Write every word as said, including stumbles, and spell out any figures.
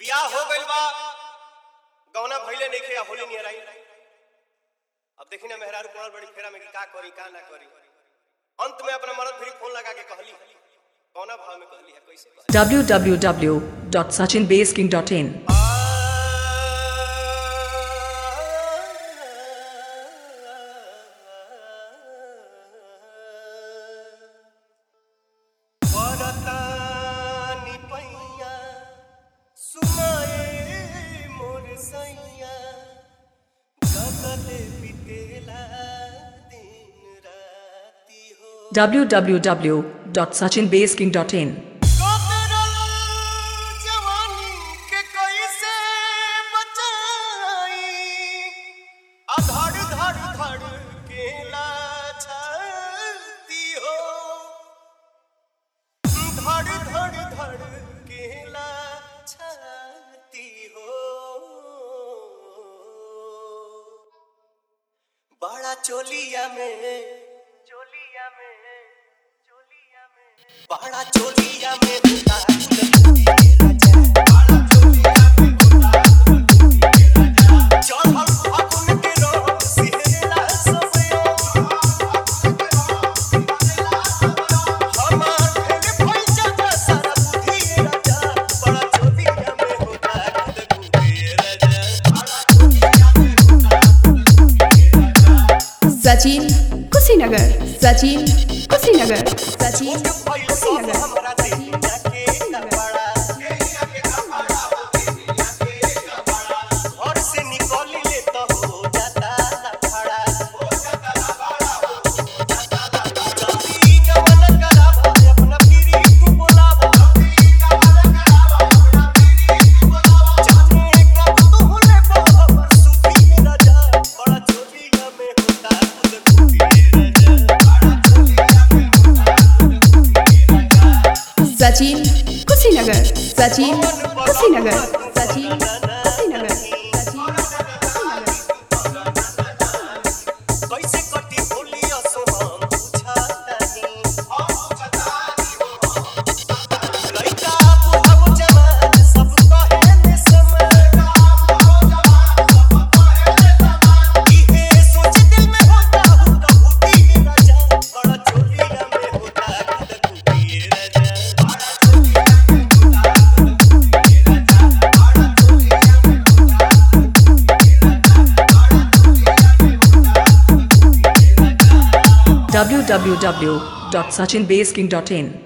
बियाह हो गइल बा, गौना भइले नइखे, होली नियर आई। अब देखी ना मेहरारू पड़ल बड़ी फेरा में कि का करी का ना करी। अंत में अपना मर्द फिर फोन लगा के कहली, कौना भाव में कहली है, कैसे कहली? w w w dot sachin base king dot in w w w dot sachin base king dot in बड़ा चोलिया में चोलिया में चोलिया में बड़ा चोलिया में होता बड़ा चोलिया में होता चढ़ल फागुन के रोग सिहरला सबयो हमार फेर पैसा का सारा बुद्धि राजा बड़ा चोलिया में होता बुद्धि राजा बड़ा चोलिया में होता सचिन कुशीनगर सचिन कुशीनगर सचिन कुशीनगर घर से निकल ले तो हो जाता लफड़ा जल्दी गवन करावा अपना पीरी तू बोलावा जाने कब तू होले बाबा सुखी राजा बड़ा चोलिया में होता खुद राजा सचिन कुशीनगर सचिन कुशीनगर सचिन कुशीनगर कैसे कटी होली असो हम पूछतानी लइका बुढ़ऊ जवान सब कहेले समय इहे सोच दिल में होता हूँ कहूती राजा बड़ा चोलिया में होता कहूती राजा बड़ा चोलिया में होता कहूती राजा बड़ा चोलिया में होता w w w dot sachin base king dot in